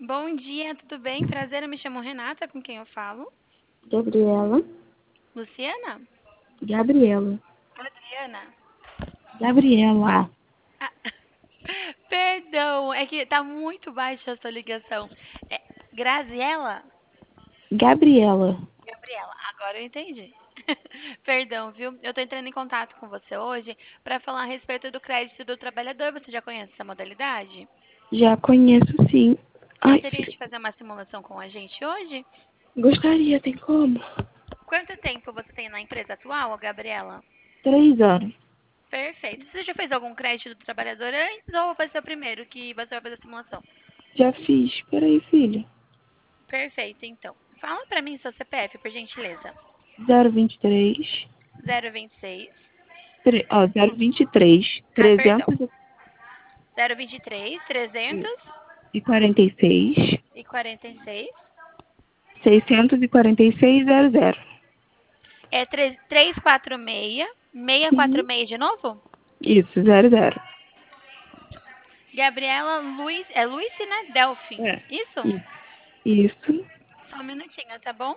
Bom dia, tudo bem? Prazer, eu me chamo Renata, com quem eu falo. Gabriela. Luciana? Gabriela. Adriana? Gabriela. Ah, perdão, é que tá muito baixa a sua ligação. É Graziela? Gabriela. Gabriela, agora eu entendi. Perdão, viu? Eu tô entrando em contato com você hoje para falar a respeito do crédito do trabalhador. Você já conhece essa modalidade? Já conheço, sim. Ai, Gostaria de fazer uma simulação com a gente hoje? gostaria, tem como? Quanto tempo você tem na empresa atual, Gabriela? 3 anos. Perfeito. Você já fez algum crédito do trabalhador antes ou vai ser o primeiro que você vai fazer a simulação? Já fiz. Peraí, filho. Perfeito, então. Fala pra mim seu CPF, por gentileza. 023. 026. 023. Ah, perdão. 300 023, 300 e 46. e 46. 646,00. É 346, Uhum. 646 de novo? Isso, 00. Gabriela Luiz, é Luiz, né? Delfim. É. Isso? Isso. Isso. Só um minutinho, tá bom?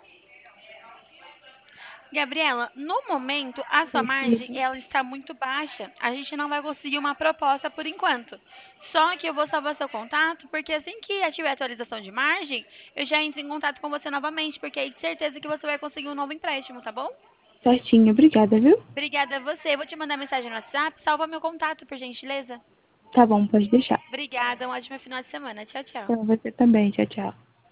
Gabriela, no momento a sua Oi, margem filho. ela está muito baixa. A gente não vai conseguir uma proposta por enquanto. Só que eu vou salvar seu contato, porque assim que tiver atualização de margem, eu já entro em contato com você novamente, porque aí de certeza que você vai conseguir um novo empréstimo, tá bom? Certinho, obrigada, viu? Obrigada a você. Eu vou te mandar mensagem no WhatsApp. Salva meu contato, por gentileza. Tá bom, pode deixar. Obrigada. Um ótimo final de semana. Tchau, tchau. Então você também. Tchau, tchau.